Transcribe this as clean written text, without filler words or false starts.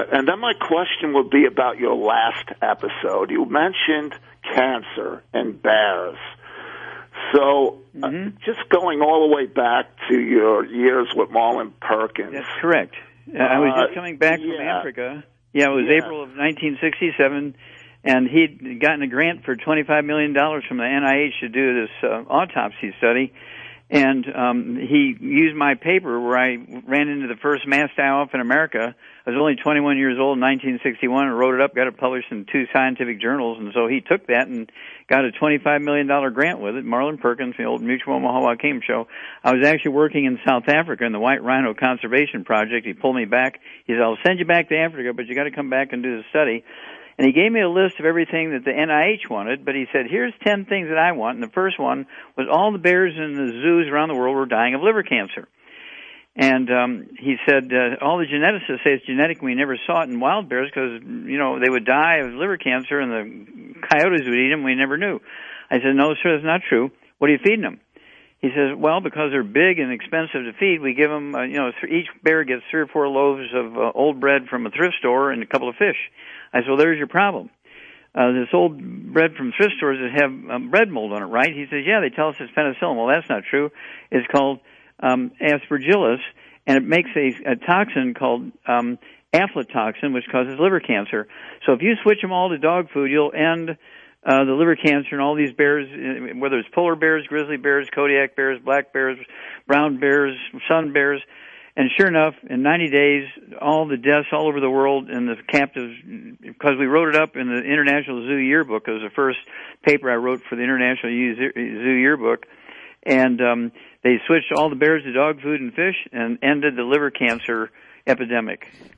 And then my question would be about your last episode. You mentioned cancer and bears. So just going all the way back to your years with Marlin Perkins. That's correct. I was just coming back from Africa. Yeah, it was April of 1967, and he'd gotten a grant for $25 million from the NIH to do this autopsy study. And he used my paper where I ran into the first mass die-off in America. I was only 21 years old in 1961 and wrote it up, got it published in 2 scientific journals. And so he took that and got a $25 million grant with it. Marlin Perkins, the old Mutual Omaha Waukegan show. I was actually working in South Africa in the White Rhino Conservation Project. He pulled me back. He said, I'll send you back to Africa, but you got to come back and do the study. And he gave me a list of everything that the NIH wanted, but he said, here's 10 things that I want. And the first one was all the bears in the zoos around the world were dying of liver cancer. And he said, all the geneticists say it's genetic, and we never saw it in wild bears because, they would die of liver cancer and the coyotes would eat them. We never knew. I said, no, sir, that's not true. What are you feeding them? He says, well, because they're big and expensive to feed, we give them, each bear gets 3 or 4 loaves of old bread from a thrift store and a couple of fish. I said, well, there's your problem. This old bread from thrift stores that have bread mold on it, right? He says, yeah, they tell us it's penicillin. Well, that's not true. It's called aspergillus, and it makes a toxin called aflatoxin, which causes liver cancer. So if you switch them all to dog food, you'll end the liver cancer in all these bears, whether it's polar bears, grizzly bears, Kodiak bears, black bears, brown bears, sun bears. And sure enough, in 90 days, all the deaths all over the world and the captives, because we wrote it up in the International Zoo Yearbook. It was the first paper I wrote for the International Zoo Yearbook. And they switched all the bears to dog food and fish and ended the liver cancer epidemic.